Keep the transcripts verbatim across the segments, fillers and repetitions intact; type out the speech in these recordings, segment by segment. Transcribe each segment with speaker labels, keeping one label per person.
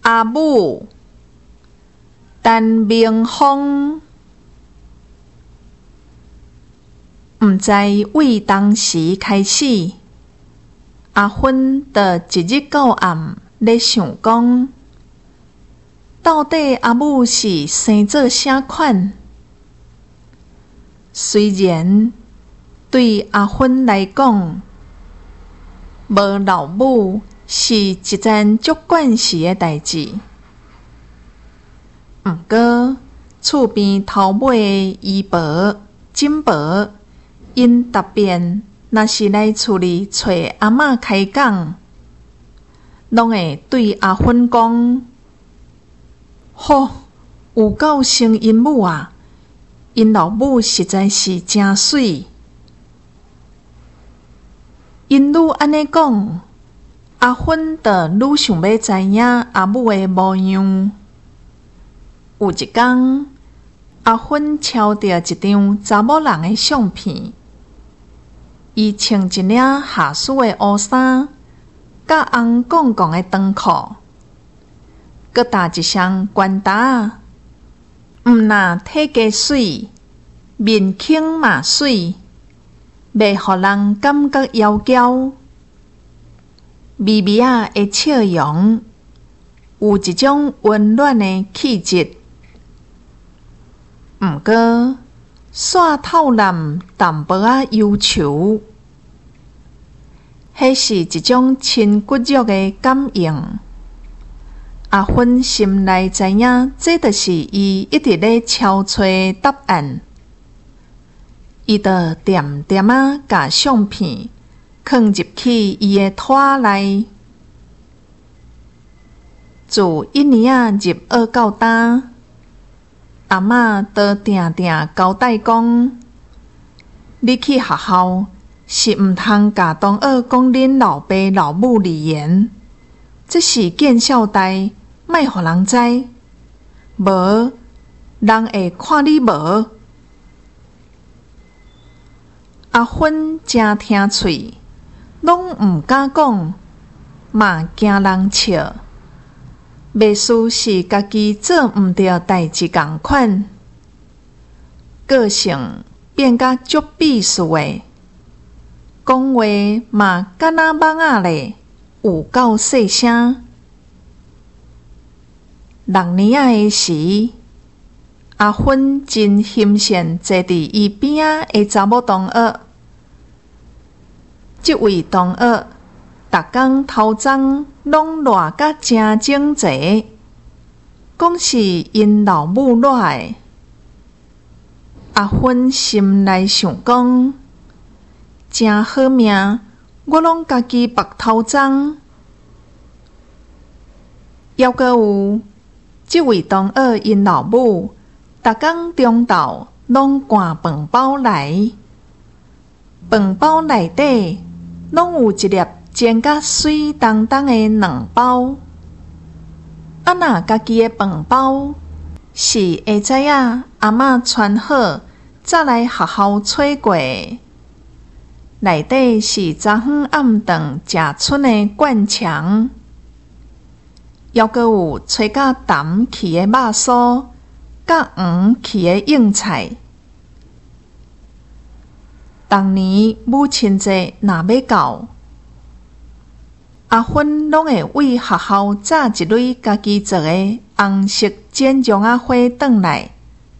Speaker 1: 阿母陈明芳，毋知为当时开始，阿芬就一日到暗咧想讲，到底阿母是生做啥款？虽然对阿芬来讲，无老母是一件足惯事的代志。毋过，厝边头尾的姨婆、婶婆，因特别若是来厝里找阿嬷开讲，拢会对阿芬讲：“吼，有够生因母啊！因老母实在是真水。”因愈安尼讲，阿芬就愈想要知影阿母的模样。有一天，阿芬抄到一张查某人的相片，伊穿一领下士的乌衫，甲红杠杠的长裤，佮搭一双关搭，毋那体格水，面孔嘛水，袂互人感觉妖娇，微微仔的笑容，有一种温暖的气质。毋过，煞透蓝淡薄仔忧愁，迄是一种亲骨肉的感应。阿芬心内知影，这就是伊一直咧敲找答案。伊就点点仔甲相片放入去伊的拖内。自一年仔入学到呾，阿嬷都定定交代讲：你去学校是毋通甲同学讲恁老爸老母离言，这是见孝代，莫互人知，无人会看你无。阿芬真听喙，拢毋敢讲，嘛惊人笑。袂输是家己做毋着代志共款，个性变甲足鄙视的，讲话嘛敢若蠓仔咧，有够细声。六年仔的时，阿芬真欣羡坐伫伊边仔的查某同学。这位同学，逐工头鬃拢热甲真整齐，讲是因老母热的。阿芬心内想讲，真好命，我拢家己白头鬃。犹阁有这位同学因老母，逐工中昼拢赶饭包来，饭包内底拢有一粒煎甲水当当的卵包。啊若家己的饭包是会知影阿嬷穿好，再来学校找过的，内底是昨昏暗顿食剩的灌肠，犹阁有吹甲淡去的肉酥，甲黄去的硬菜。当年母亲节若要到，阿芬拢会为学校炸一蕊家己做的红色剪绒仔花转来。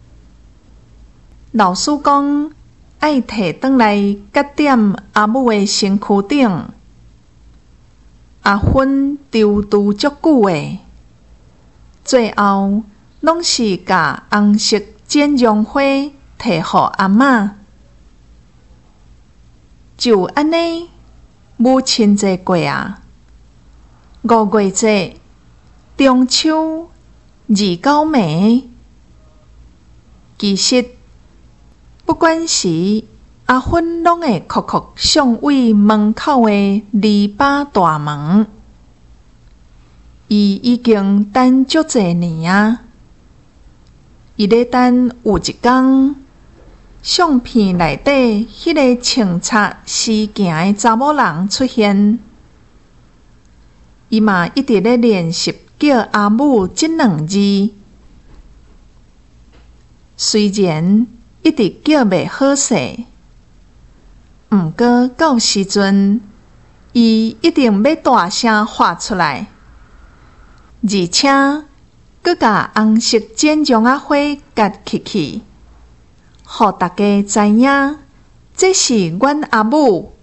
Speaker 1: 老师讲爱摕转来夹点阿母的身躯顶，阿芬丢拄足久的，最后拢是甲红色剪绒花摕互阿嬷。就安尼，母亲节过啊，五月节、中秋、二九暝，其实不管时，阿芬拢会酷酷上位门口的篱笆大门。伊已经等足侪年啊，伊咧等有一天，相片内底迄个清擦施行的查某人出现。伊嘛一直咧练习叫阿母这两字。虽然一直叫袂好势，毋过到时阵，伊一定要大声喊出来，而且佮甲红色剪绒仔花夹起去，互大家知影，这是阮阿母